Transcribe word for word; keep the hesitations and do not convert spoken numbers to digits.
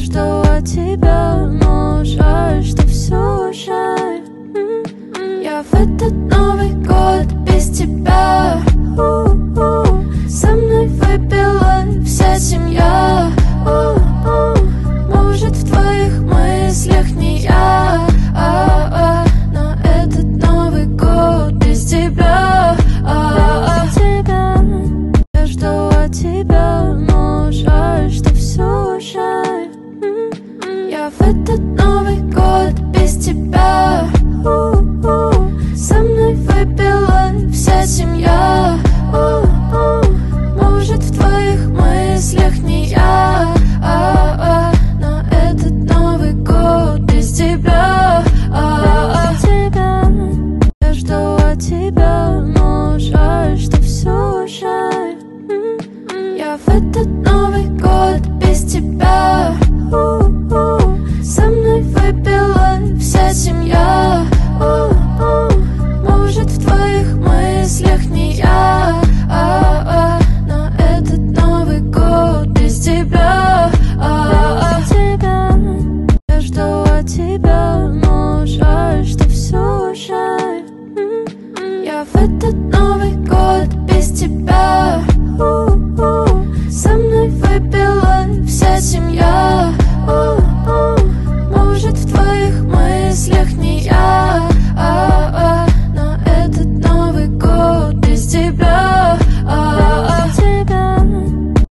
жду от тебя, но жаль, что все жаль. Я в этот Новый год без тебя. У-у. Со мной выпила вся семья. У-у. Может, в твоих мыслях не я, а-а. Но этот Новый год без тебя, а-а. Без тебя. Я жду от тебя, но жаль, что все жаль. Я в этот